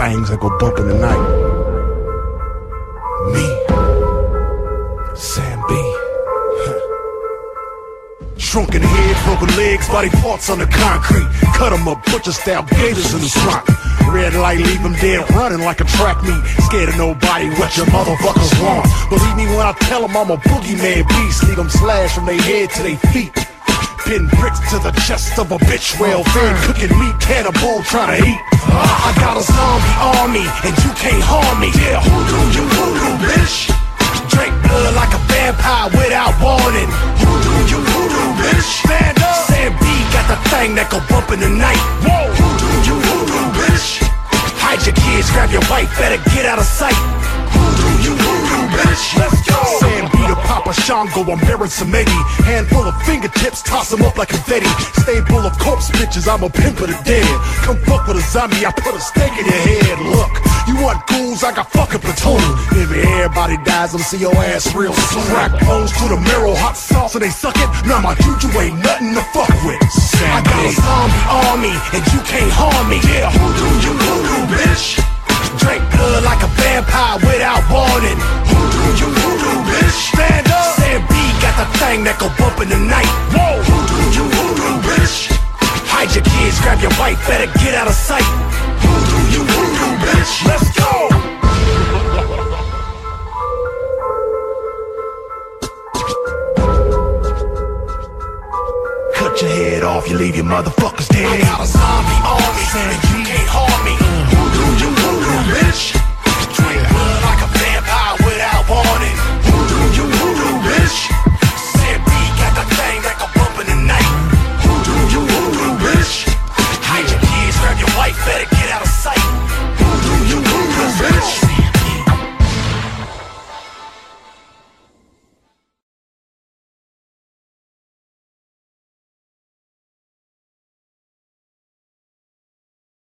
things that go bump in the night. Me, Sam B. Shrunken head, broken legs, body parts on the concrete. Cut 'em up, butcher style gators in the swamp. Red light, leave 'em dead, running like a track meet. Scared of nobody, what your motherfuckers want. Believe me when I tell 'em I'm a boogeyman beast. Leave 'em slashed from their head to their feet. Pin bricks to the chest of a bitch, well fed, cooking meat, cannibal trying to eat. I got a zombie army, and you can't harm me. Yeah, hoodoo, you hoodoo, bitch. Drink blood like a vampire without warning. Hoodoo, you hoodoo, bitch. Stand up. Sam B got the thing that go bump in the night. Whoa, hoodoo, you hoodoo, bitch. Hide your kids, grab your wife, better get out of sight. Hoodoo, you hoodoo, bitch. Let's go. Sam B to Papa Shango, I'm Baron Samedi. Handful of fingertips, toss them up like confetti. Stable of corpse bitches, I'm a pimp of the dead. Come fuck with a zombie, I put a stake in your head. Look, you want ghouls, I got fucking platoon. If everybody dies, I'm see your ass real soon. Crack bones to the marrow, hot sauce, and they suck it. Now my juju ain't nothing to fuck with. I got a zombie army, and you can't harm me. Yeah, hoodoo, you hoodoo, bitch. Drink blood like a vampire without warning. Hoodoo, you hoodoo, bitch. Stand up. Sam B got the thing that go bump in the night. Whoa, hoodoo, you hoodoo, bitch. Hide your kids, grab your wife, better get out of sight. Hoodoo, you hoodoo, bitch. Let's go. Cut your head off, you leave your motherfuckers dead. I got a zombie army,